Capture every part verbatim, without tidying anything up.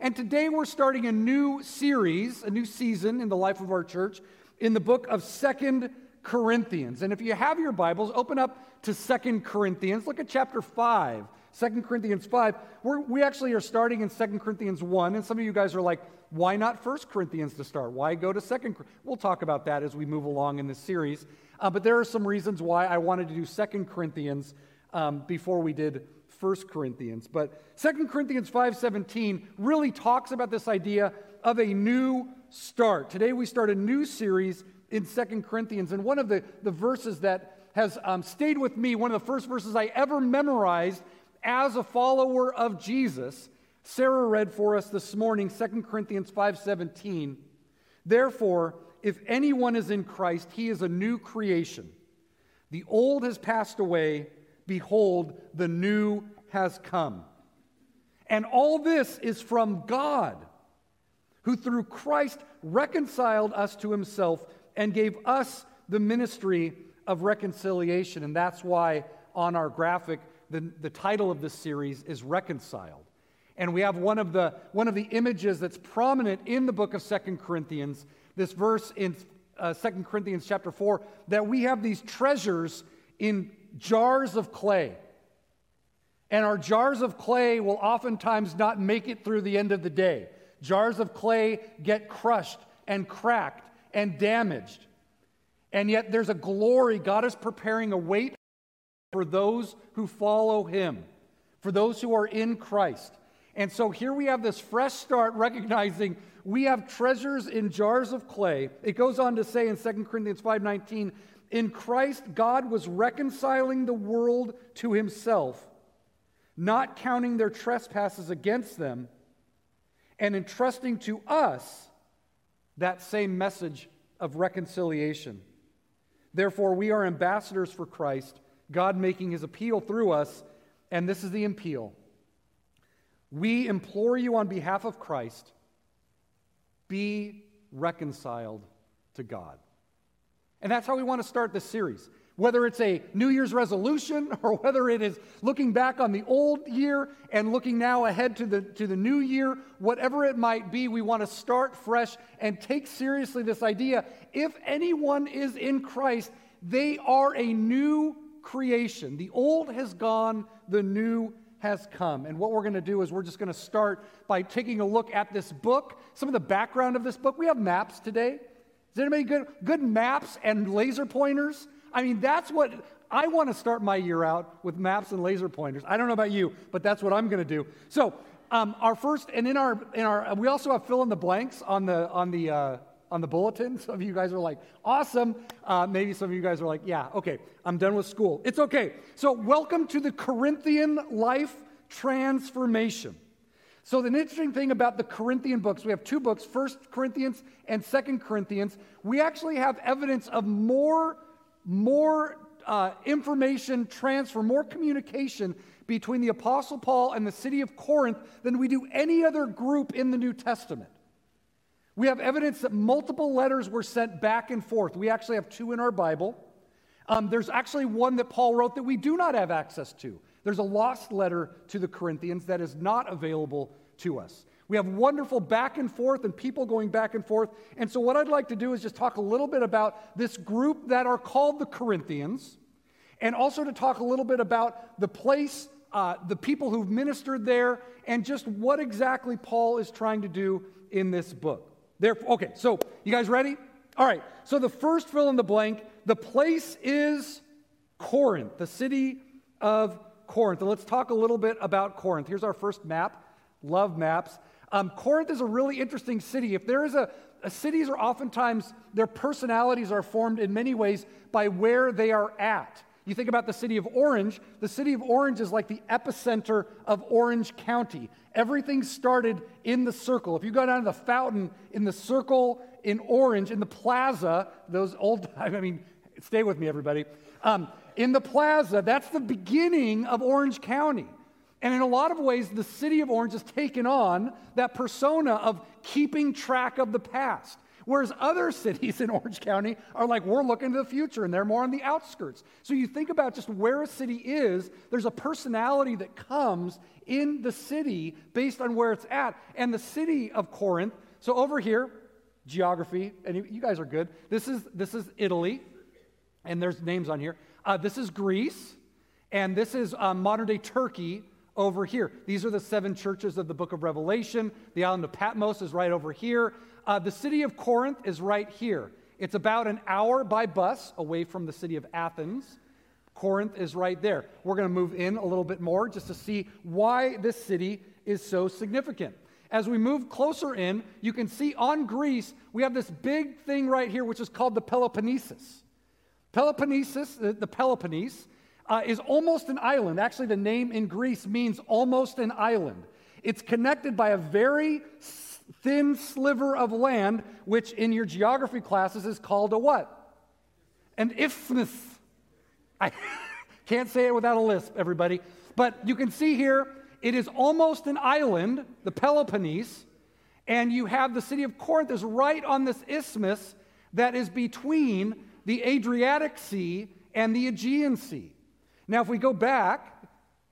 And today we're starting a new series, a new season in the life of our church in the book of Second Corinthians. And if you have your Bibles, open up to Second Corinthians. Look at chapter five, Second Corinthians five. We're, we actually are starting in Second Corinthians one, and some of you guys are like, why not First Corinthians to start? Why go to Second? We'll talk about that as we move along in this series. Uh, but there are some reasons why I wanted to do Second Corinthians um, before we did First Corinthians. But Second Corinthians five seventeen really talks about this idea of a new start. Today we start a new series in Second Corinthians, and one of the, the verses that has um, stayed with me, one of the first verses I ever memorized as a follower of Jesus, Sarah read for us this morning, Second Corinthians five seventeen. Therefore, if anyone is in Christ, he is a new creation. The old has passed away. Behold, the new has come. And all this is from God, who through Christ reconciled us to himself and gave us the ministry of reconciliation. And that's why on our graphic, the, the title of this series is Reconciled. And we have one of the one of the images that's prominent in the book of Second Corinthians, this verse in uh, Second Corinthians chapter four, that we have these treasures in jars of clay. And our jars of clay will oftentimes not make it through the end of the day. Jars of clay get crushed and cracked and damaged. And yet there's a glory. God is preparing a weight for those who follow him, for those who are in Christ. And so here we have this fresh start, recognizing we have treasures in jars of clay. It goes on to say in Second Corinthians five nineteen, in Christ God was reconciling the world to himself, not counting their trespasses against them, and entrusting to us that same message of reconciliation. Therefore, we are ambassadors for Christ, God making his appeal through us, and this is the appeal. We implore you on behalf of Christ, be reconciled to God. And that's how we want to start this series. Whether it's a New Year's resolution or whether it is looking back on the old year and looking now ahead to the, to the new year, whatever it might be, we want to start fresh and take seriously this idea. If anyone is in Christ, they are a new creation. The old has gone, the new has come. And what we're going to do is we're just going to start by taking a look at this book, some of the background of this book. We have maps today. Is anybody good? Good maps and laser pointers? I mean, that's what, I want to start my year out with maps and laser pointers. I don't know about you, but that's what I'm going to do. So, um, our first, and in our, in our, we also have fill in the blanks on the, on the, uh, on the bulletin. Some of you guys are like, awesome. Uh, maybe some of you guys are like, yeah, okay, I'm done with school. It's okay. So, welcome to the Corinthian life transformation. So the interesting thing about the Corinthian books, we have two books, First Corinthians and Second Corinthians. We actually have evidence of more, more uh, information transfer, more communication between the Apostle Paul and the city of Corinth than we do any other group in the New Testament. We have evidence that multiple letters were sent back and forth. We actually have two in our Bible. Um, there's actually one that Paul wrote that we do not have access to. There's a lost letter to the Corinthians that is not available to us. We have wonderful back and forth and people going back and forth. And so what I'd like to do is just talk a little bit about this group that are called the Corinthians, and also to talk a little bit about the place, uh, the people who've ministered there, and just what exactly Paul is trying to do in this book. There, okay, so you guys ready? All right, so the first fill in the blank, the place is Corinth, the city of Corinth. And let's talk a little bit about Corinth. Here's our first map. Love maps. Um, Corinth is a really interesting city. If there is a, a cities are oftentimes, their personalities are formed in many ways by where they are at. You think about the city of Orange. The city of Orange is like the epicenter of Orange County. Everything started in the circle. If you go down to the fountain in the circle in Orange, in the plaza, those old, I mean, stay with me, everybody. Um, in the plaza, that's the beginning of Orange County. And in a lot of ways, the city of Orange has taken on that persona of keeping track of the past. Whereas other cities in Orange County are like, we're looking to the future, and they're more on the outskirts. So you think about just where a city is, there's a personality that comes in the city based on where it's at. And the city of Corinth, so over here, geography, and you, you guys are good. This is, this is Italy, and there's names on here. Uh, this is Greece, and this is um, modern-day Turkey over here. These are the seven churches of the book of Revelation. The island of Patmos is right over here. Uh, the city of Corinth is right here. It's about an hour by bus away from the city of Athens. Corinth is right there. We're going to move in a little bit more just to see why this city is so significant. As we move closer in, you can see on Greece, we have this big thing right here, which is called the Peloponnesus. Peloponnesus, the, the Peloponnese, uh, is almost an island. Actually, the name in Greece means almost an island. It's connected by a very thin sliver of land, which in your geography classes is called a what? An isthmus. I can't say it without a lisp, everybody. But you can see here, it is almost an island, the Peloponnese, and you have the city of Corinth is right on this isthmus that is between the Adriatic Sea and the Aegean Sea. Now, if we go back,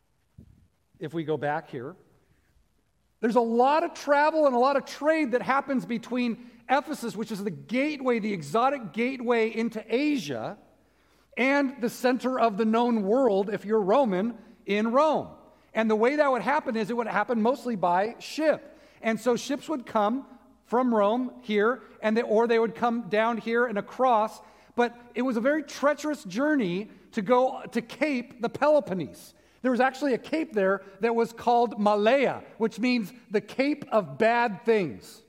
if we go back here, there's a lot of travel and a lot of trade that happens between Ephesus, which is the gateway, the exotic gateway into Asia, and the center of the known world, if you're Roman, in Rome. And the way that would happen is it would happen mostly by ship. And so ships would come from Rome here, and they, or they would come down here and across. But it was a very treacherous journey to go to Cape the Peloponnese. There was actually a cape there that was called Malaya, which means the Cape of Bad Things.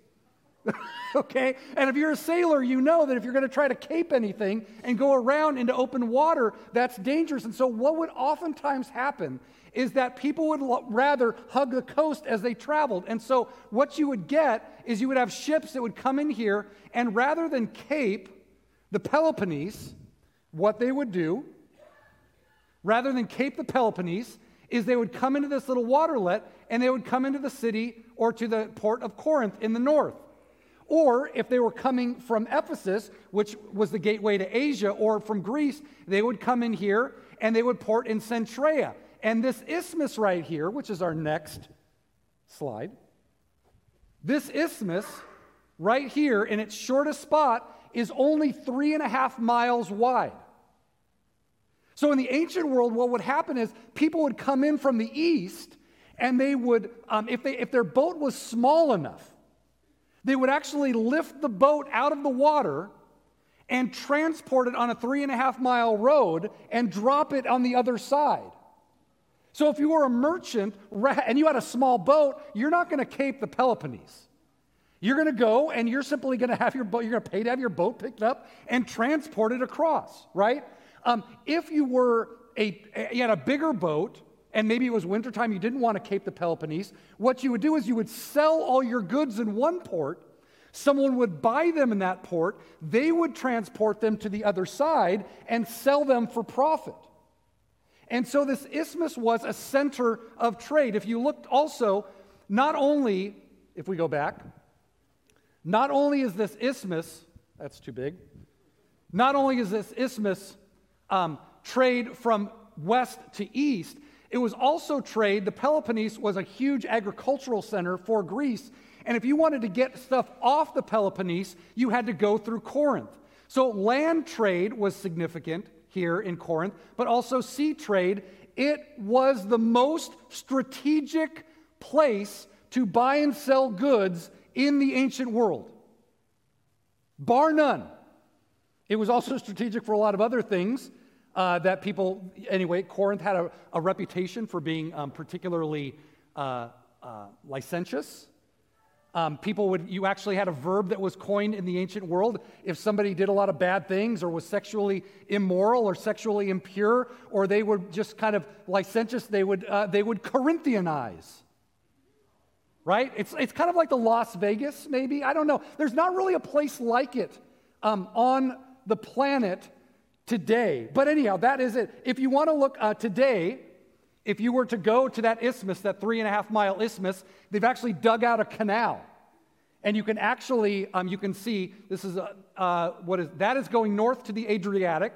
Okay? And if you're a sailor, you know that if you're going to try to cape anything and go around into open water, that's dangerous. And so what would oftentimes happen is that people would lo- rather hug the coast as they traveled. And so what you would get is you would have ships that would come in here, and rather than cape the Peloponnese, what they would do, rather than cape the Peloponnese, is they would come into this little waterlet, and they would come into the city or to the port of Corinth in the north. Or if they were coming from Ephesus, which was the gateway to Asia, or from Greece, they would come in here, and they would port in Centrea. And this isthmus right here, which is our next slide, this isthmus right here in its shortest spot is only three and a half miles wide. So in the ancient world, what would happen is people would come in from the east, and they would, um, if they if their boat was small enough, they would actually lift the boat out of the water and transport it on a three and a half mile road and drop it on the other side. So if you were a merchant and you had a small boat, you're not going to cape the Peloponnese. You're going to go and you're simply going to have your boat, you're going to pay to have your boat picked up and transported across, right? Um, if you were a, you had a bigger boat, and maybe it was wintertime, you didn't want to cape the Peloponnese, what you would do is you would sell all your goods in one port, someone would buy them in that port, they would transport them to the other side and sell them for profit. And so this isthmus was a center of trade. If you looked also, not only, if we go back, not only is this isthmus, that's too big, not only is this isthmus um, trade from west to east, it was also trade. The Peloponnese was a huge agricultural center for Greece. And if you wanted to get stuff off the Peloponnese, you had to go through Corinth. So land trade was significant here in Corinth, but also sea trade. It was the most strategic place to buy and sell goods in the ancient world, bar none. It was also strategic for a lot of other things. Uh, that people, anyway, Corinth had a, a reputation for being um, particularly uh, uh, licentious. Um, people would, you actually had a verb that was coined in the ancient world. If somebody did a lot of bad things or was sexually immoral or sexually impure, or they were just kind of licentious, they would, uh, they would Corinthianize. Right? It's, it's kind of like the Las Vegas, maybe. I don't know. There's not really a place like it um, on the planet today. But anyhow, that is it. If you want to look uh, today, if you were to go to that isthmus, that three and a half mile isthmus, they've actually dug out a canal. And you can actually, um, you can see, this is, a, uh, what is, that is going north to the Adriatic.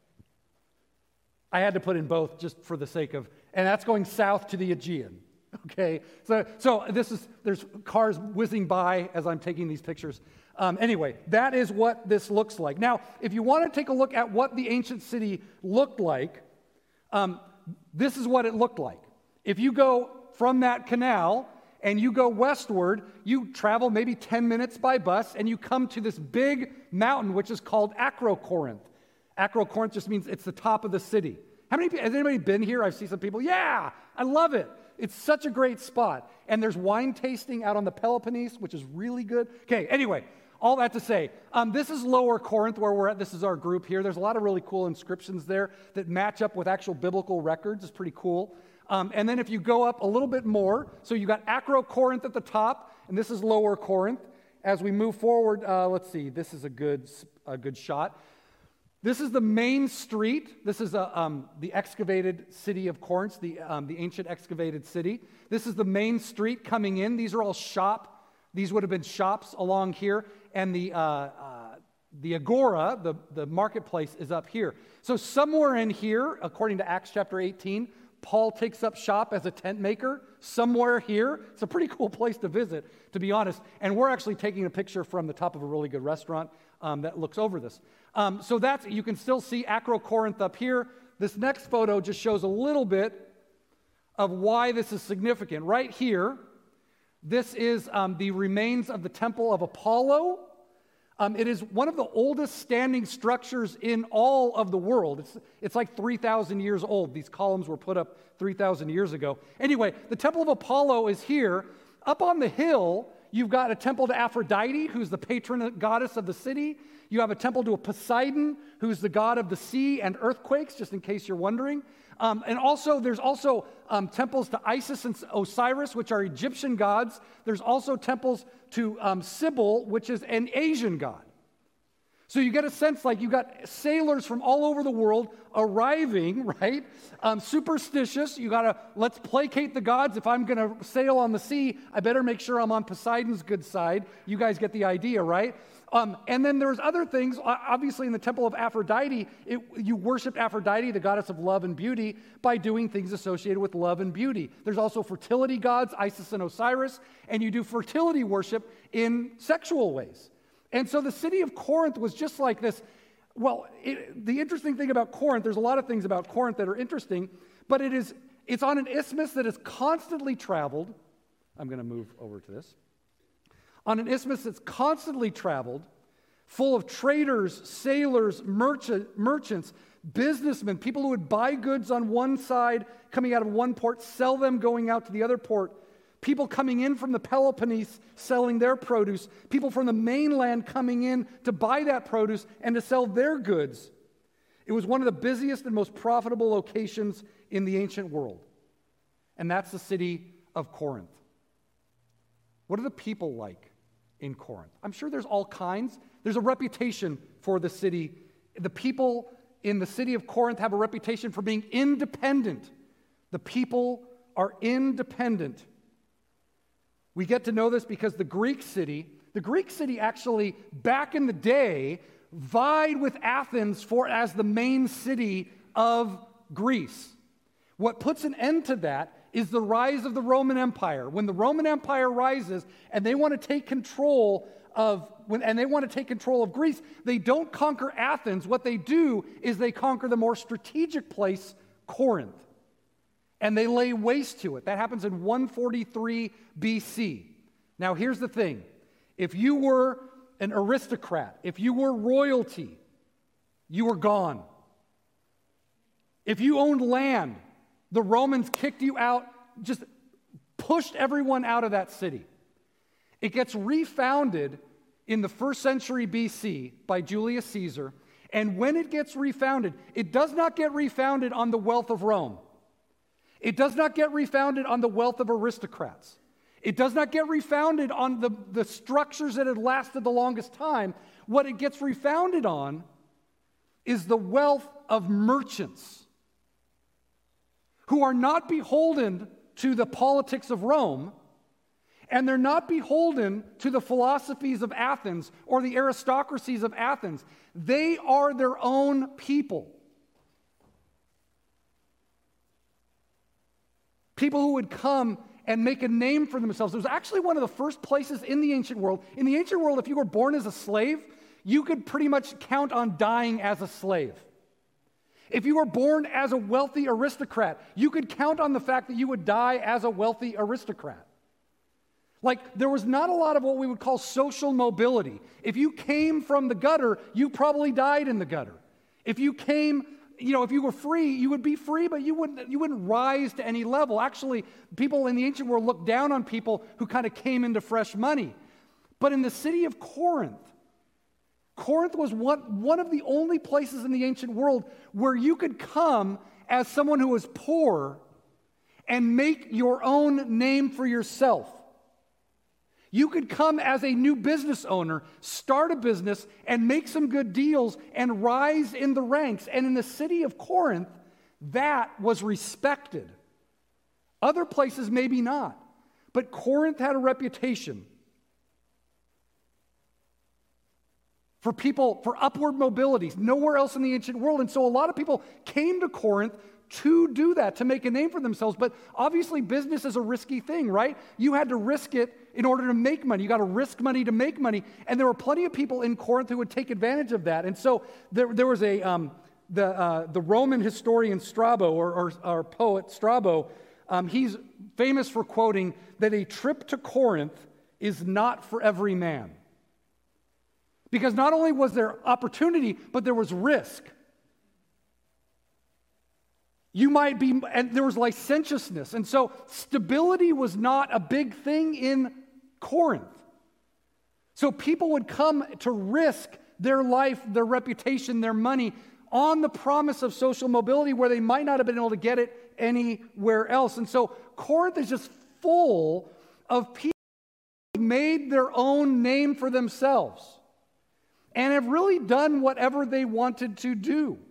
I had to put in both just for the sake of, and that's going south to the Aegean. Okay, so so this is, there's cars whizzing by as I'm taking these pictures. Um, anyway, that is what this looks like. Now, if you want to take a look at what the ancient city looked like, um, this is what it looked like. If you go from that canal and you go westward, you travel maybe ten minutes by bus and you come to this big mountain which is called Acrocorinth. Acrocorinth just means it's the top of the city. How many, has anybody been here? I see some people, yeah, I love it. It's such a great spot. And there's wine tasting out on the Peloponnese, which is really good. Okay, anyway, all that to say, um, this is Lower Corinth where we're at. This is our group here. There's a lot of really cool inscriptions there that match up with actual biblical records. It's pretty cool. Um, and then if you go up a little bit more, so you got Acrocorinth at the top, and this is Lower Corinth. As we move forward, uh, let's see, this is a good, a good shot. This is the main street. This is a, um, the excavated city of Corinth, the, um, the ancient excavated city. This is the main street coming in. These are all shop. These would have been shops along here. And the, uh, uh, the agora, the, the marketplace, is up here. So somewhere in here, according to Acts chapter eighteen, Paul takes up shop as a tent maker. Somewhere here. It's a pretty cool place to visit, to be honest. And we're actually taking a picture from the top of a really good restaurant um, that looks over this. Um, so that's, you can still see Acrocorinth up here. This next photo just shows a little bit of why this is significant. Right here, this is um, the remains of the Temple of Apollo. Um, it is one of the oldest standing structures in all of the world. It's, it's like three thousand years old. These columns were put up three thousand years ago. Anyway, the Temple of Apollo is here. Up on the hill, you've got a temple to Aphrodite, who's the patron goddess of the city. You have a temple to a Poseidon, who's the god of the sea and earthquakes, just in case you're wondering. Um, and also, there's also um, temples to Isis and Osiris, which are Egyptian gods. There's also temples to um, Sybil, which is an Asian god. So you get a sense like you got sailors from all over the world arriving, right? Um, superstitious. You got to, let's placate the gods. If I'm going to sail on the sea, I better make sure I'm on Poseidon's good side. You guys get the idea, right? Um, and then there's other things. Obviously, in the temple of Aphrodite, it, you worshiped Aphrodite, the goddess of love and beauty, by doing things associated with love and beauty. There's also fertility gods, Isis and Osiris, and you do fertility worship in sexual ways. And so the city of Corinth was just like this. Well, it, the interesting thing about Corinth, there's a lot of things about Corinth that are interesting, but it is, it's on an isthmus that is constantly traveled. I'm going to move over to this. On an isthmus that's constantly traveled, full of traders, sailors, merchant, merchants, businessmen, people who would buy goods on one side, coming out of one port, sell them going out to the other port, people coming in from the Peloponnese selling their produce, people from the mainland coming in to buy that produce and to sell their goods. It was one of the busiest and most profitable locations in the ancient world. And that's the city of Corinth. What are the people like in Corinth? I'm sure there's all kinds. There's a reputation for the city. The people in the city of Corinth have a reputation for being independent. The people are independent. We get to know this because the Greek city, the Greek city actually, back in the day, vied with Athens for as the main city of Greece. What puts an end to that is the rise of the Roman Empire. When the Roman Empire rises and they want to take control of, when, and they want to take control of Greece, they don't conquer Athens. What they do is they conquer the more strategic place, Corinth. And they lay waste to it. That happens in one forty-three B C. Now here's the thing. If you were an aristocrat, if you were royalty, you were gone. If you owned land, the Romans kicked you out, just pushed everyone out of that city. It gets refounded in the first century B C by Julius Caesar. And when it gets refounded, it does not get refounded on the wealth of Rome. It does not get refounded on the wealth of aristocrats. It does not get refounded on the, the structures that had lasted the longest time. What it gets refounded on is the wealth of merchants who are not beholden to the politics of Rome, And they're not beholden to the philosophies of Athens or the aristocracies of Athens. They are their own people. People who would come and make a name for themselves. It was actually one of the first places in the ancient world. In the ancient world, if you were born as a slave, you could pretty much count on dying as a slave. If you were born as a wealthy aristocrat, you could count on the fact that you would die as a wealthy aristocrat. Like, there was not a lot of what we would call social mobility. If you came from the gutter, you probably died in the gutter. If you came, you know, if you were free, you would be free, but you wouldn't, you wouldn't rise to any level. Actually, people in the ancient world looked down on people who kind of came into fresh money. But in the city of Corinth, Corinth was one, one of the only places in the ancient world where you could come as someone who was poor and make your own name for yourself. You could come as a new business owner, start a business, and make some good deals and rise in the ranks. And in the city of Corinth, that was respected. Other places, maybe not. But Corinth had a reputation for people, for upward mobility, nowhere else in the ancient world. And so a lot of people came to Corinth to do that, to make a name for themselves. But obviously business is a risky thing, right? You had to risk it in order to make money. You got to risk money to make money. And there were plenty of people in Corinth who would take advantage of that. And so there, there was a, um, the, uh, the Roman historian Strabo, or, or, or poet Strabo, um, he's famous for quoting that a trip to Corinth is not for every man. Because not only was there opportunity, but there was risk. You might be, and there was licentiousness. And so stability was not a big thing in Corinth. So people would come to risk their life, their reputation, their money on the promise of social mobility where they might not have been able to get it anywhere else. And so Corinth is just full of people who made their own name for themselves and have really done whatever they wanted to do.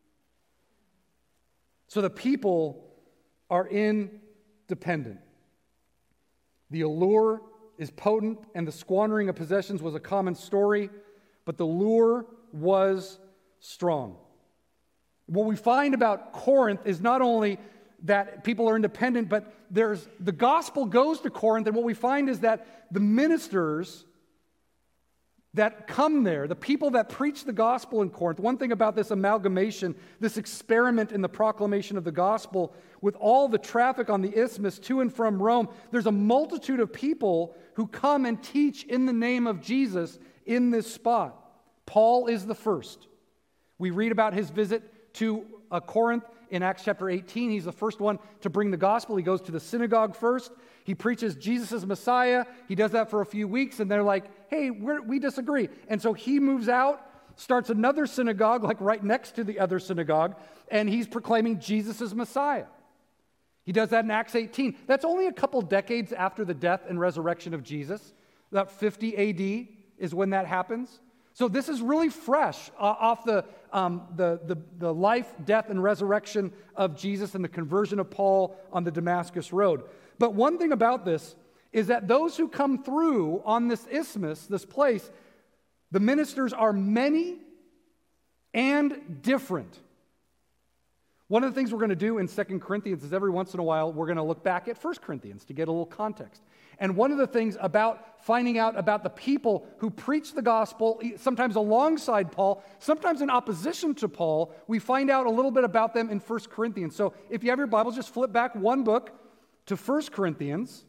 So the people are independent. The allure is potent, and the squandering of possessions was a common story, but the lure was strong. What we find about Corinth is not only that people are independent, but there's the gospel goes to Corinth, and what we find is that the ministers that come there, the people that preach the gospel in Corinth, one thing about this amalgamation, this experiment in the proclamation of the gospel, with all the traffic on the isthmus to and from Rome, there's a multitude of people who come and teach in the name of Jesus in this spot. Paul is the first. We read about his visit to uh, Corinth in Acts chapter eighteen. He's the first one to bring the gospel. He goes to the synagogue first. He preaches Jesus as Messiah. He does that for a few weeks, and they're like, hey, we're, we disagree. And so he moves out, starts another synagogue, like right next to the other synagogue, and he's proclaiming Jesus as Messiah. He does that in Acts eighteen. That's only a couple decades after the death and resurrection of Jesus. About fifty A D is when that happens. So this is really fresh uh, off the, um, the, the, the life, death, and resurrection of Jesus and the conversion of Paul on the Damascus Road. But one thing about this is that those who come through on this isthmus, this place, the ministers are many and different. One of the things we're going to do in Second Corinthians is every once in a while we're going to look back at First Corinthians to get a little context. And one of the things about finding out about the people who preach the gospel, sometimes alongside Paul, sometimes in opposition to Paul, we find out a little bit about them in First Corinthians. So if you have your Bibles, just flip back one book to First Corinthians.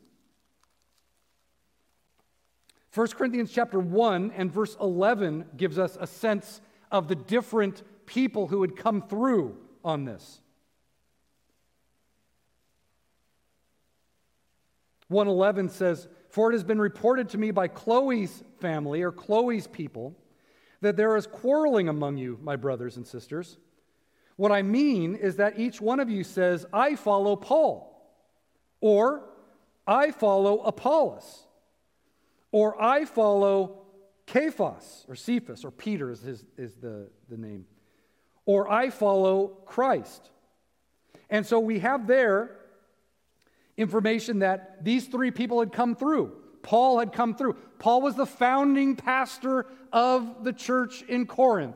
First Corinthians chapter one and verse eleven gives us a sense of the different people who had come through on this. one eleven says, "For it has been reported to me by Chloe's family," or Chloe's people, "that there is quarreling among you, my brothers and sisters. What I mean is that each one of you says, 'I follow Paul,' or 'I follow Apollos,' or 'I follow Cephas,' or Cephas, or Peter is, his, is the, the name, or 'I follow Christ.'" And so we have there information that these three people had come through. Paul had come through. Paul was the founding pastor of the church in Corinth.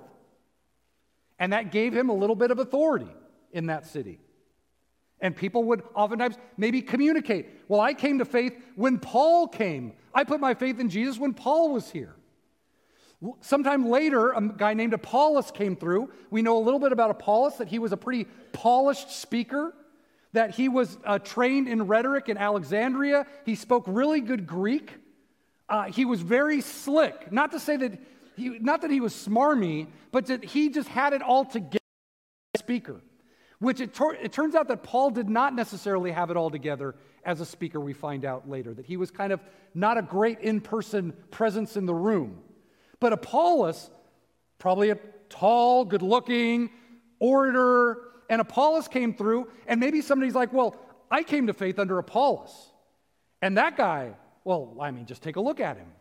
And that gave him a little bit of authority in that city. And people would oftentimes maybe communicate. Well, I came to faith when Paul came. I put my faith in Jesus when Paul was here. Sometime later, a guy named Apollos came through. We know a little bit about Apollos, that he was a pretty polished speaker, that he was uh, trained in rhetoric in Alexandria. He spoke really good Greek. Uh, he was very slick. Not to say that he, not that he was smarmy, but that he just had it all together as a speaker. Which it, tor- it turns out that Paul did not necessarily have it all together as a speaker, we find out later. That he was kind of not a great in-person presence in the room. But Apollos, probably a tall, good-looking orator, and Apollos came through, and maybe somebody's like, well, I came to faith under Apollos. And that guy, well, I mean, just take a look at him.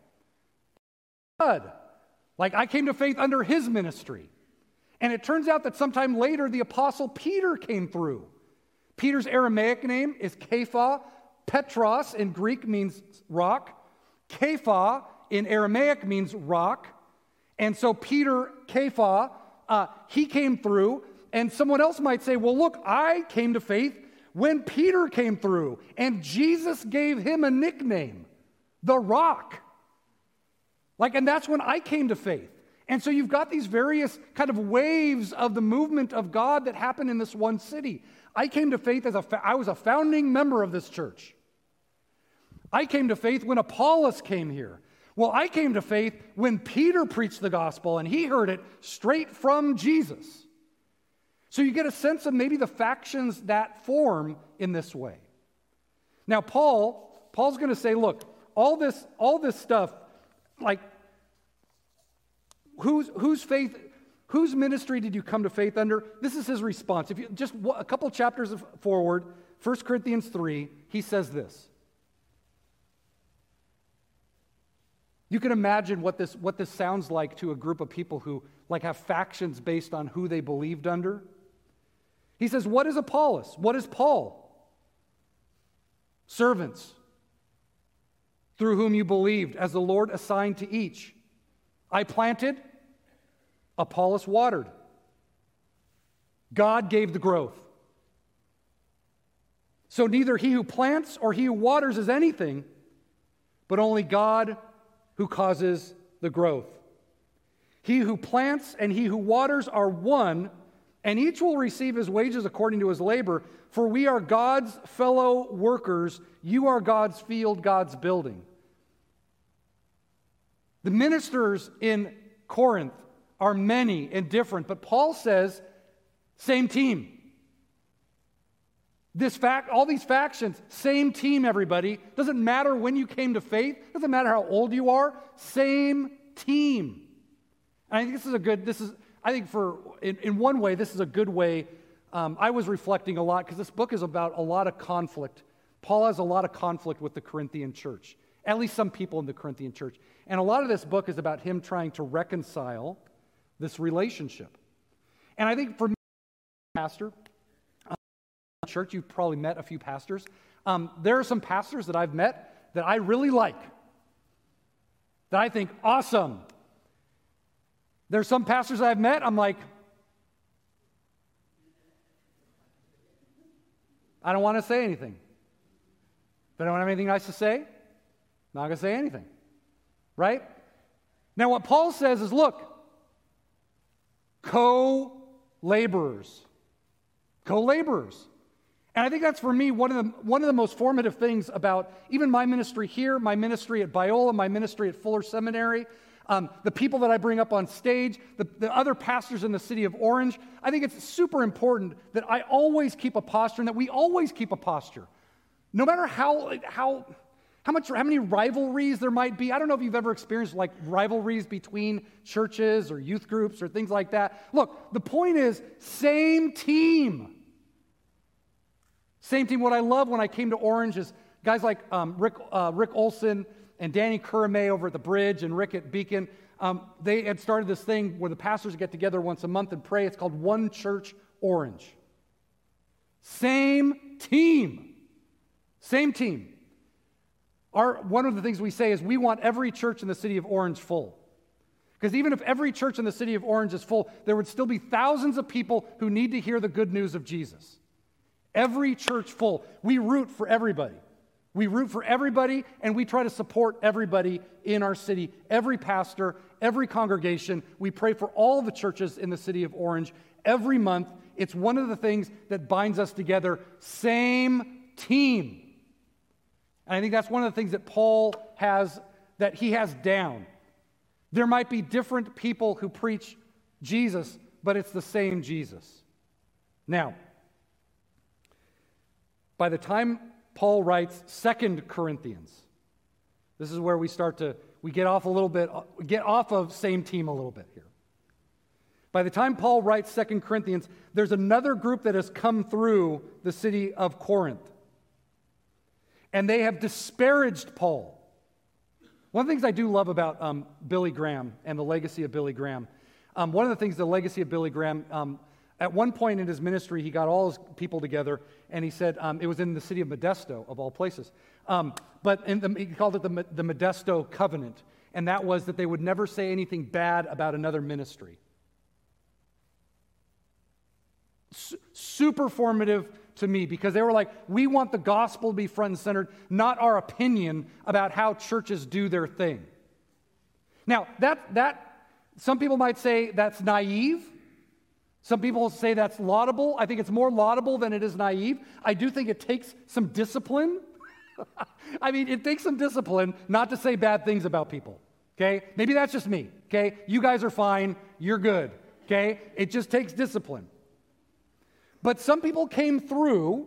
Good. Like, I came to faith under his ministry. And it turns out that sometime later, the Apostle Peter came through. Peter's Aramaic name is Kepha. Petros in Greek means rock. Kepha in Aramaic means rock. And so Peter, Kepha, uh, he came through. And someone else might say, well, look, I came to faith when Peter came through. And Jesus gave him a nickname, the Rock. Like, and that's when I came to faith. And so you've got these various kind of waves of the movement of God that happen in this one city. I came to faith as a, fa- I was a founding member of this church. I came to faith when Apollos came here. Well, I came to faith when Peter preached the gospel and he heard it straight from Jesus. So you get a sense of maybe the factions that form in this way. Now, Paul, Paul's going to say, look, all this, all this stuff, like, whose, whose faith, whose ministry did you come to faith under? This is his response. If you just a couple chapters forward, First Corinthians three, he says this. You can imagine what this, what this sounds like to a group of people who like have factions based on who they believed under. He says, what is Apollos? What is Paul? Servants, through whom you believed, as the Lord assigned to each. I planted, Apollos watered. God gave the growth. So neither he who plants or he who waters is anything, but only God who causes the growth. He who plants and he who waters are one, and each will receive his wages according to his labor, for we are God's fellow workers. You are God's field, God's building. The ministers in Corinth are many and different, but Paul says, same team. This fact, all these factions, same team, everybody. Doesn't matter when you came to faith. Doesn't matter how old you are. Same team. And I think this is a good, this is, I think for, in, in one way, this is a good way. Um, I was reflecting a lot because this book is about a lot of conflict. Paul has a lot of conflict with the Corinthian church, at least some people in the Corinthian church. And a lot of this book is about him trying to reconcile this relationship. And I think for me, pastor, um, church, you've probably met a few pastors. Um, there are some pastors that I've met that I really like, that I think, awesome. There's some pastors I've met, I'm like, I don't want to say anything. If I don't have anything nice to say, I'm not going to say anything. Right? Now what Paul says is, look, co-laborers. Co-laborers. And I think that's for me one of the one of the most formative things about even my ministry here, my ministry at Biola, my ministry at Fuller Seminary, um, the people that I bring up on stage, the, the other pastors in the city of Orange. I think it's super important that I always keep a posture and that we always keep a posture. No matter how how how much how many rivalries there might be. I don't know if you've ever experienced like rivalries between churches or youth groups or things like that. Look, the point is same team. Same team. What I love when I came to Orange is guys like um, Rick, uh, Rick Olson and Danny Kuramay over at the Bridge and Rick at Beacon. Um, they had started this thing where the pastors get together once a month and pray. It's called One Church Orange. Same team. Same team. Our, one of the things we say is we want every church in the city of Orange full. Because even if every church in the city of Orange is full, there would still be thousands of people who need to hear the good news of Jesus. Every church full. We root for everybody. We root for everybody, and we try to support everybody in our city. Every pastor, every congregation. We pray for all the churches in the city of Orange every month. It's one of the things that binds us together. Same team. And I think that's one of the things that Paul has, that he has down. There might be different people who preach Jesus, but it's the same Jesus. Now, by the time Paul writes Second Corinthians, this is where we start to, we get off a little bit, get off of same team a little bit here. By the time Paul writes Second Corinthians, there's another group that has come through the city of Corinth. And they have disparaged Paul. One of the things I do love about um, Billy Graham and the legacy of Billy Graham, um, one of the things, the legacy of Billy Graham, um, at one point in his ministry, he got all his people together, and he said, um, it was in the city of Modesto, of all places, um, but in the, he called it the, the Modesto Covenant, and that was that they would never say anything bad about another ministry. S- super formative to me, because they were like, we want the gospel to be front and centered, not our opinion about how churches do their thing. Now, that that some people might say that's naive. Some people say that's laudable. I think it's more laudable than it is naive. I do think it takes some discipline. I mean, it takes some discipline not to say bad things about people, okay? Maybe that's just me, okay? You guys are fine. You're good, okay? It just takes discipline. But some people came through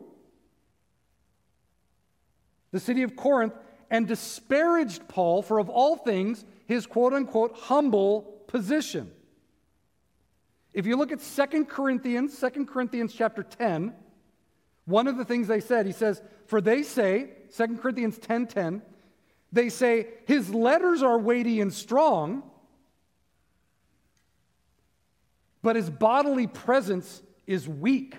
the city of Corinth and disparaged Paul for, of all things, his quote-unquote humble position. If you look at Second Corinthians, Second Corinthians chapter ten, one of the things they said, he says, for they say, Second Corinthians ten ten, they say, his letters are weighty and strong, but his bodily presence is weak,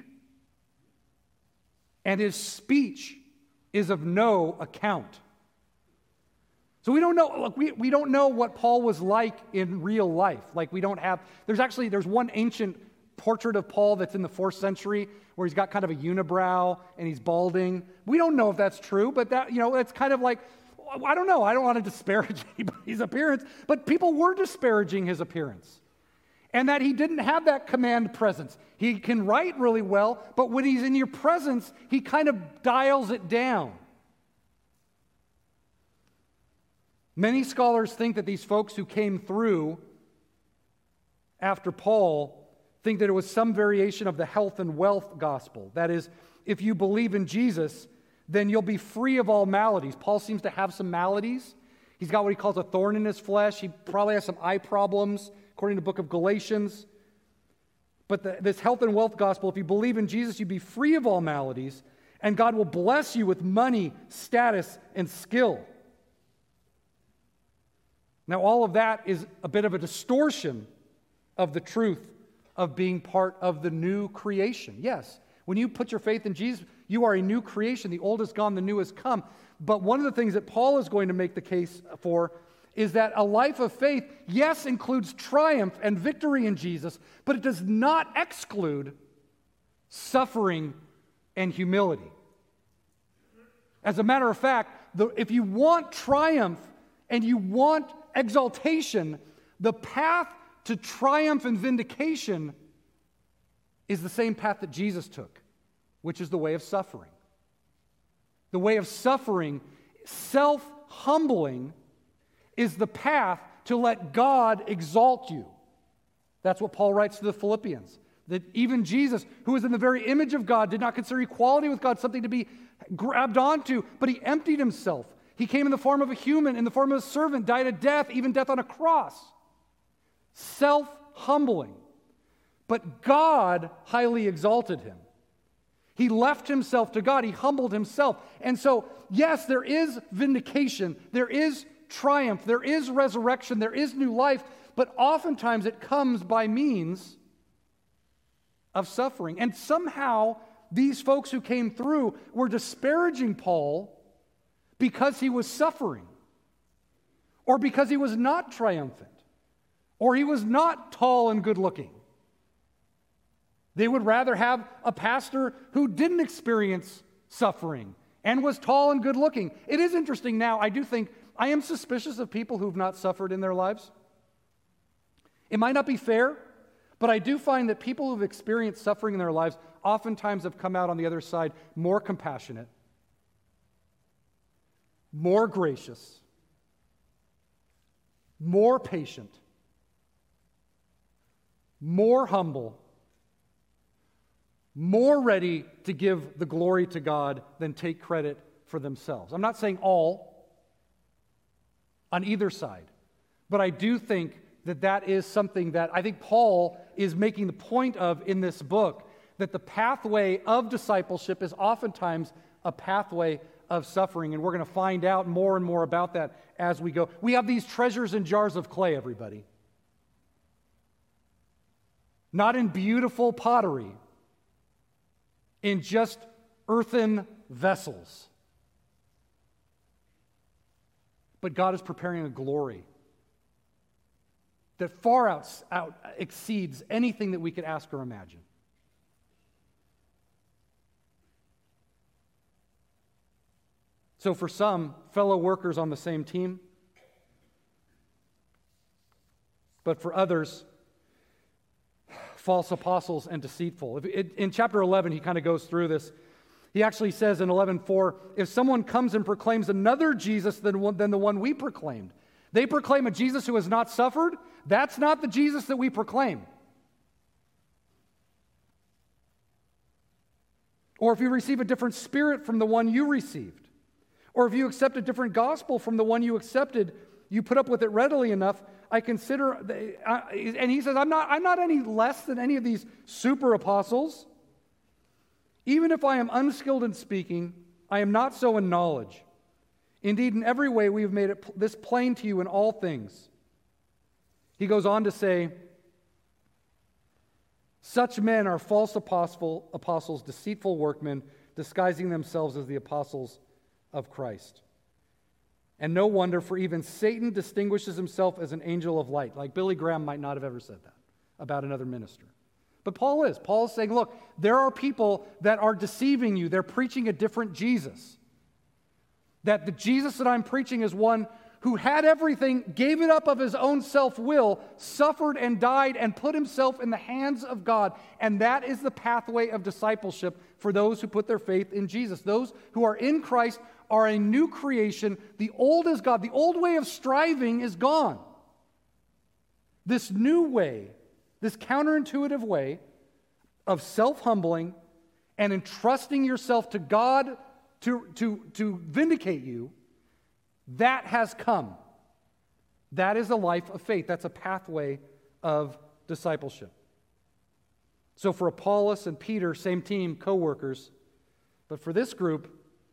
and his speech is of no account. So we don't know, look, we, we don't know what Paul was like in real life. Like we don't have, there's actually, there's one ancient portrait of Paul that's in the fourth century where he's got kind of a unibrow and he's balding. We don't know if that's true, but that, you know, it's kind of like, I don't know, I don't want to disparage anybody's appearance, but people were disparaging his appearance. And that he didn't have that command presence. He can write really well, but when he's in your presence, he kind of dials it down. Many scholars think that these folks who came through after Paul think that it was some variation of the health and wealth gospel. That is, if you believe in Jesus, then you'll be free of all maladies. Paul seems to have some maladies. He's got what he calls a thorn in his flesh. He probably has some eye problems, according to the book of Galatians. But the, this health and wealth gospel, if you believe in Jesus, you'll be free of all maladies, and God will bless you with money, status, and skill. Now, all of that is a bit of a distortion of the truth of being part of the new creation. Yes, when you put your faith in Jesus, you are a new creation. The old is gone, the new has come. But one of the things that Paul is going to make the case for is that a life of faith, yes, includes triumph and victory in Jesus, but it does not exclude suffering and humility. As a matter of fact, the, if you want triumph and you want exaltation, the path to triumph and vindication is the same path that Jesus took, which is the way of suffering. The way of suffering, self-humbling, is the path to let God exalt you. That's what Paul writes to the Philippians. That even Jesus, who was in the very image of God, did not consider equality with God something to be grabbed onto, but he emptied himself. He came in the form of a human, in the form of a servant, died a death, even death on a cross. Self-humbling. But God highly exalted him. He left himself to God. He humbled himself. And so, yes, there is vindication. There is triumph. There is resurrection. There is new life. But oftentimes it comes by means of suffering. And somehow these folks who came through were disparaging Paul because he was suffering, or because he was not triumphant, or he was not tall and good looking. They would rather have a pastor who didn't experience suffering and was tall and good looking. It is interesting now, I do think, I am suspicious of people who've not suffered in their lives. It might not be fair, but I do find that people who've experienced suffering in their lives oftentimes have come out on the other side more compassionate, more gracious, more patient, more humble, more ready to give the glory to God than take credit for themselves. I'm not saying all on either side, but I do think that that is something that I think Paul is making the point of in this book, that the pathway of discipleship is oftentimes a pathway of suffering, and we're going to find out more and more about that as we go. We have these treasures in jars of clay, everybody. Not in beautiful pottery, in just earthen vessels. But God is preparing a glory that far out, out exceeds anything that we could ask or imagine. So for some, fellow workers on the same team, but for others, false apostles and deceitful. If it, in chapter eleven, he kind of goes through this. He actually says in eleven four, if someone comes and proclaims another Jesus than, one, than the one we proclaimed, they proclaim a Jesus who has not suffered, that's not the Jesus that we proclaim. Or if you receive a different spirit from the one you received, or if you accept a different gospel from the one you accepted, you put up with it readily enough, I consider, uh, and he says, I'm not, I'm not any less than any of these super apostles. Even if I am unskilled in speaking, I am not so in knowledge. Indeed, in every way we have made it this plain to you in all things. He goes on to say, such men are false apostle, apostles, deceitful workmen, disguising themselves as the apostles of Christ. And no wonder, for even Satan distinguishes himself as an angel of light. Like Billy Graham might not have ever said that about another minister. But Paul is. Paul is saying, look, there are people that are deceiving you. They're preaching a different Jesus. That the Jesus that I'm preaching is one who had everything, gave it up of his own self-will, suffered and died, and put himself in the hands of God. And that is the pathway of discipleship for those who put their faith in Jesus. Those who are in Christ are a new creation. The old is gone. The old way of striving is gone. This new way, this counterintuitive way of self-humbling and entrusting yourself to God to, to, to vindicate you, that has come. That is a life of faith. That's a pathway of discipleship. So for Apollos and Peter, same team, co-workers. But for this group,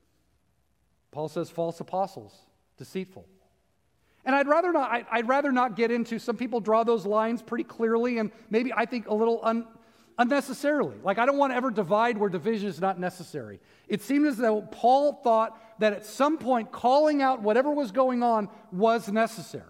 Paul says false apostles, deceitful. And I'd rather not, I, I'd rather not get into, some people draw those lines pretty clearly and maybe I think a little un, unnecessarily. Like I don't want to ever divide where division is not necessary. It seemed as though Paul thought that at some point calling out whatever was going on was necessary.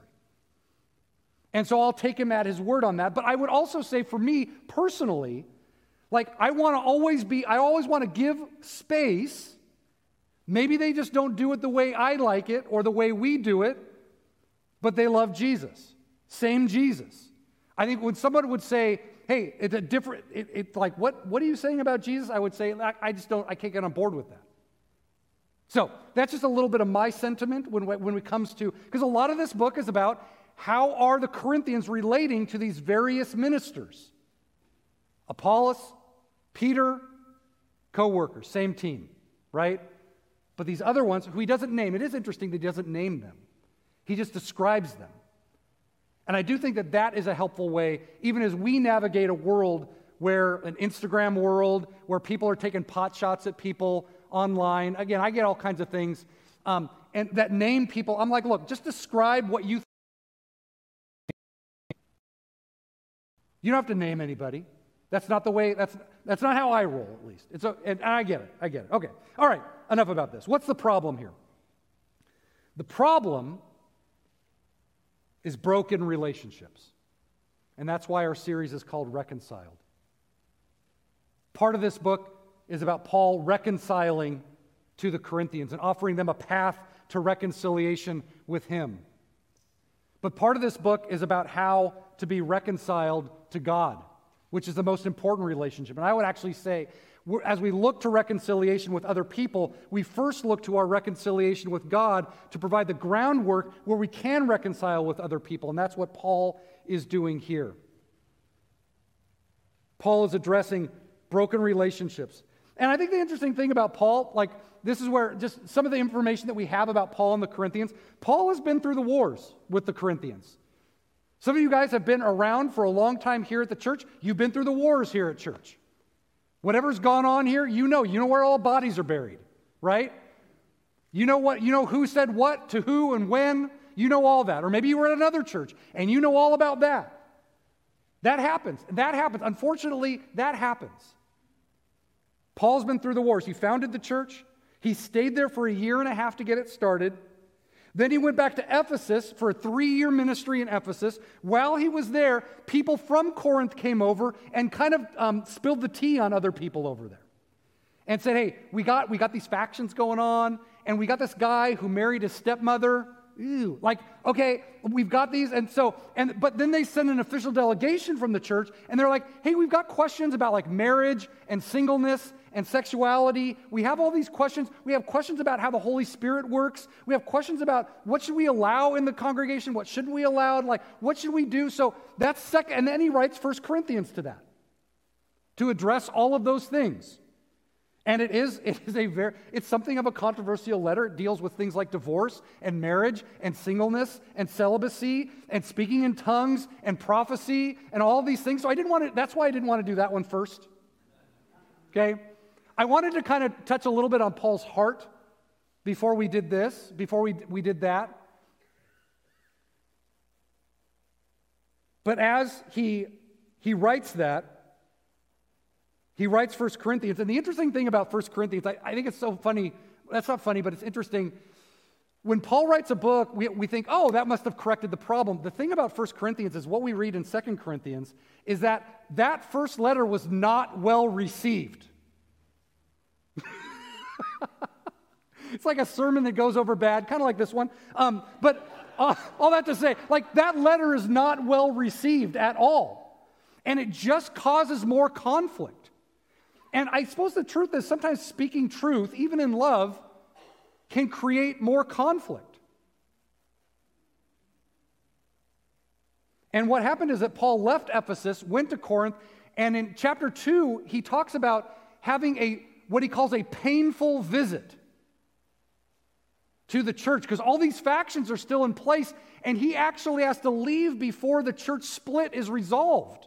And so I'll take him at his word on that. But I would also say for me personally, like I want to always be, I always want to give space. Maybe they just don't do it the way I like it or the way we do it, but they love Jesus. Same Jesus. I think when someone would say, hey, it's a different, it, it's like, what, what are you saying about Jesus? I would say, I, I just don't, I can't get on board with that. So that's just a little bit of my sentiment when, when it comes to, because a lot of this book is about how are the Corinthians relating to these various ministers? Apollos, Peter, co-workers, same team, right? But these other ones, who he doesn't name, it is interesting that he doesn't name them. He just describes them. And I do think that that is a helpful way, even as we navigate a world where, an Instagram world, where people are taking pot shots at people online. Again, I get all kinds of things. Um, and that name people, I'm like, look, just describe what you think. You don't have to name anybody. That's not the way, that's, that's not how I roll, at least. It's a, and I get it, I get it. Okay, all right, enough about this. What's the problem here? The problem is broken relationships. And that's why our series is called Reconciled. Part of this book is about Paul reconciling to the Corinthians and offering them a path to reconciliation with him. But part of this book is about how to be reconciled to God, which is the most important relationship. And I would actually say, as we look to reconciliation with other people, we first look to our reconciliation with God to provide the groundwork where we can reconcile with other people. And that's what Paul is doing here. Paul is addressing broken relationships. And I think the interesting thing about Paul, like this is where just some of the information that we have about Paul and the Corinthians, Paul has been through the wars with the Corinthians. Some of you guys have been around for a long time here at the church. You've been through the wars here at church. Whatever's gone on here, you know. You know where all bodies are buried, right? You know what? You know who said what to who and when. You know all that. Or maybe you were at another church and you know all about that. That happens. That happens. Unfortunately, that happens. Paul's been through the wars. He founded the church. He stayed there for a year and a half to get it started. Then he went back to Ephesus for a three-year ministry in Ephesus. While he was there, people from Corinth came over and kind of um, spilled the tea on other people over there. And said, hey, we got, we got these factions going on, and we got this guy who married his stepmother. Ew. Like, okay, we've got these, and so, and but then they send an official delegation from the church, and they're like, hey, we've got questions about like marriage and singleness and sexuality. We have all these questions. We have questions about how the Holy Spirit works. We have questions about what should we allow in the congregation, what shouldn't we allow, like what should we do? So that's second, and then he writes First Corinthians to that, to address all of those things. And it is, it is a very, it's something of a controversial letter. It deals with things like divorce and marriage and singleness and celibacy and speaking in tongues and prophecy and all these things. So I didn't want to, that's why I didn't want to do that one first. Okay? I wanted to kind of touch a little bit on Paul's heart before we did this, before we, we did that. But as he, he writes that, he writes First Corinthians, and the interesting thing about First Corinthians, I, I think it's so funny, that's not funny, but it's interesting. When Paul writes a book, we, we think, oh, that must have corrected the problem. The thing about First Corinthians is what we read in Second Corinthians is that that first letter was not well received. It's like a sermon that goes over bad, kind of like this one. Um, but uh, all that to say, like that letter is not well received at all. And it just causes more conflict. And I suppose the truth is sometimes speaking truth, even in love, can create more conflict. And what happened is that Paul left Ephesus, went to Corinth, and in chapter two, he talks about having a what he calls a painful visit to the church, because all these factions are still in place, and he actually has to leave before the church split is resolved.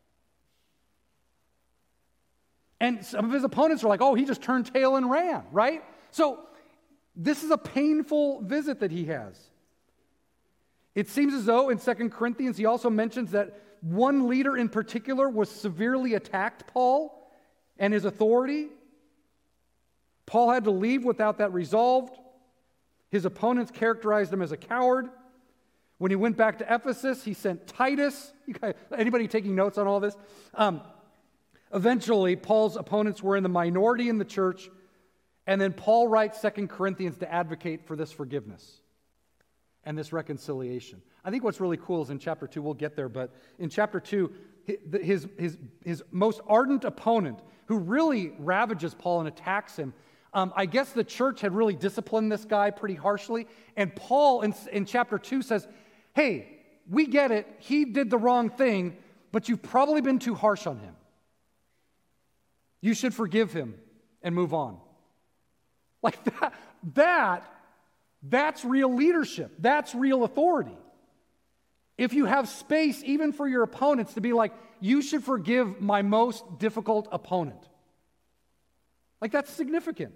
And some of his opponents are like, oh, he just turned tail and ran, right? So this is a painful visit that he has. It seems as though in Second Corinthians, he also mentions that one leader in particular was severely attacked Paul and his authority. Paul had to leave without that resolved. His opponents characterized him as a coward. When he went back to Ephesus, he sent Titus. You guys, anybody taking notes on all this? Um, Eventually, Paul's opponents were in the minority in the church, and then Paul writes Second Corinthians to advocate for this forgiveness and this reconciliation. I think what's really cool is in chapter two, we'll get there, but in chapter two, his, his, his most ardent opponent, who really ravages Paul and attacks him, um, I guess the church had really disciplined this guy pretty harshly, and Paul in, in chapter two says, hey, we get it, he did the wrong thing, but you've probably been too harsh on him. You should forgive him and move on. Like that, that, that's real leadership. That's real authority. If you have space, even for your opponents, to be like, you should forgive my most difficult opponent. Like that's significant.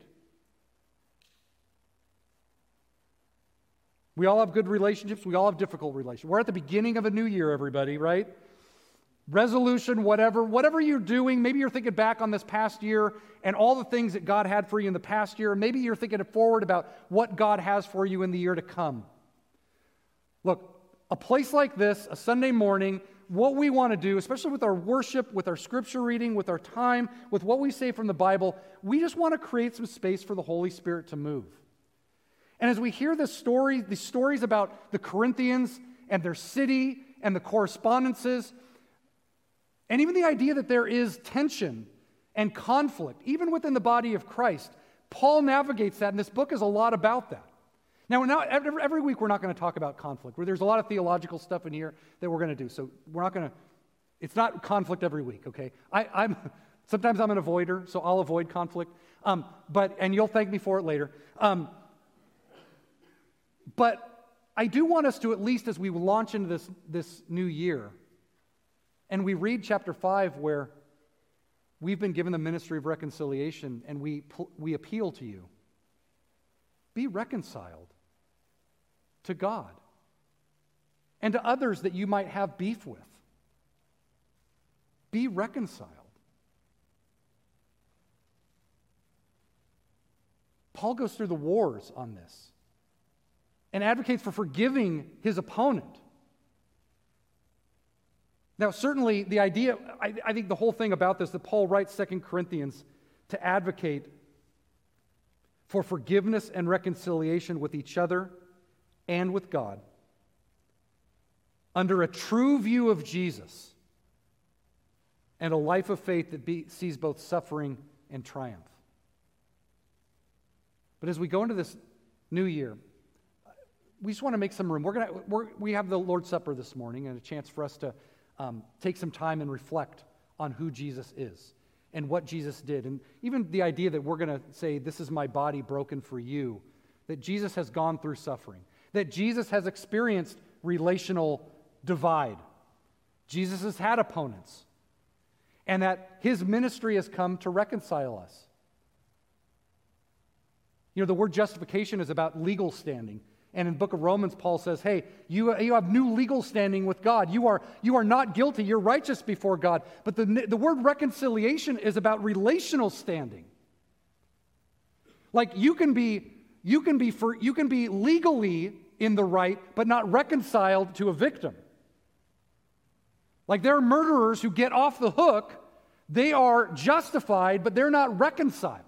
We all have good relationships. We all have difficult relationships. We're at the beginning of a new year, everybody, right? resolution, whatever, whatever you're doing, maybe you're thinking back on this past year and all the things that God had for you in the past year, and maybe you're thinking forward about what God has for you in the year to come. Look, a place like this, a Sunday morning, what we want to do, especially with our worship, with our scripture reading, with our time, with what we say from the Bible, we just want to create some space for the Holy Spirit to move. And as we hear this story, these stories about the Corinthians and their city and the correspondences, and even the idea that there is tension and conflict, even within the body of Christ, Paul navigates that, and this book is a lot about that. Now, now every, every week we're not going to talk about conflict. There's a lot of theological stuff in here that we're going to do, so we're not going to, it's not conflict every week, okay? I, I'm, sometimes I'm an avoider, so I'll avoid conflict, um, but, and you'll thank me for it later. Um, but I do want us to, at least as we launch into this, this new year, and we read chapter five where we've been given the ministry of reconciliation and we, we appeal to you. Be reconciled to God and to others that you might have beef with. Be reconciled. Paul goes through the wars on this and advocates for forgiving his opponent. Now, certainly the idea, I, I think the whole thing about this, that Paul writes Second Corinthians to advocate for forgiveness and reconciliation with each other and with God under a true view of Jesus and a life of faith that be, sees both suffering and triumph. But as we go into this new year, we just want to make some room. We're gonna we're, we have the Lord's Supper this morning and a chance for us to um, take some time and reflect on who Jesus is and what Jesus did. And even the idea that we're going to say, this is my body broken for you, that Jesus has gone through suffering, that Jesus has experienced relational divide. Jesus has had opponents, and that his ministry has come to reconcile us. You know, the word justification is about legal standing. And in the book of Romans, Paul says, hey, you, you have new legal standing with God. You are, you are not guilty. You're righteous before God. But the, the word reconciliation is about relational standing. Like you can be, you can be for, you can be legally in the right, but not reconciled to a victim. Like there are murderers who get off the hook. They are justified, but they're not reconciled.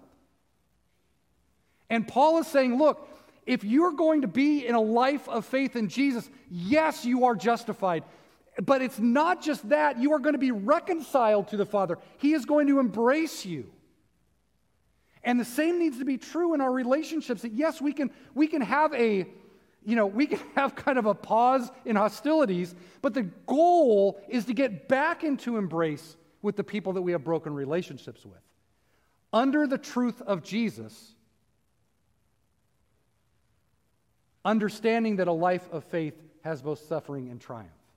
And Paul is saying, look, if you're going to be in a life of faith in Jesus, yes, you are justified. But it's not just that. You are going to be reconciled to the Father. He is going to embrace you. And the same needs to be true in our relationships. That yes, we can, we can have a, you know, we can have kind of a pause in hostilities, but the goal is to get back into embrace with the people that we have broken relationships with. Under the truth of Jesus, understanding that a life of faith has both suffering and triumph.